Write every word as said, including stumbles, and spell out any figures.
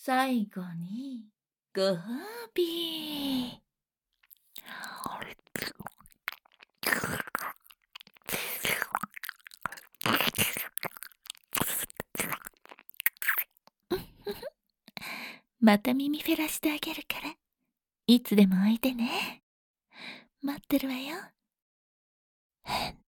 最後に、ご褒美。また耳フェラしてあげるから、いつでもおいでね。待ってるわよ。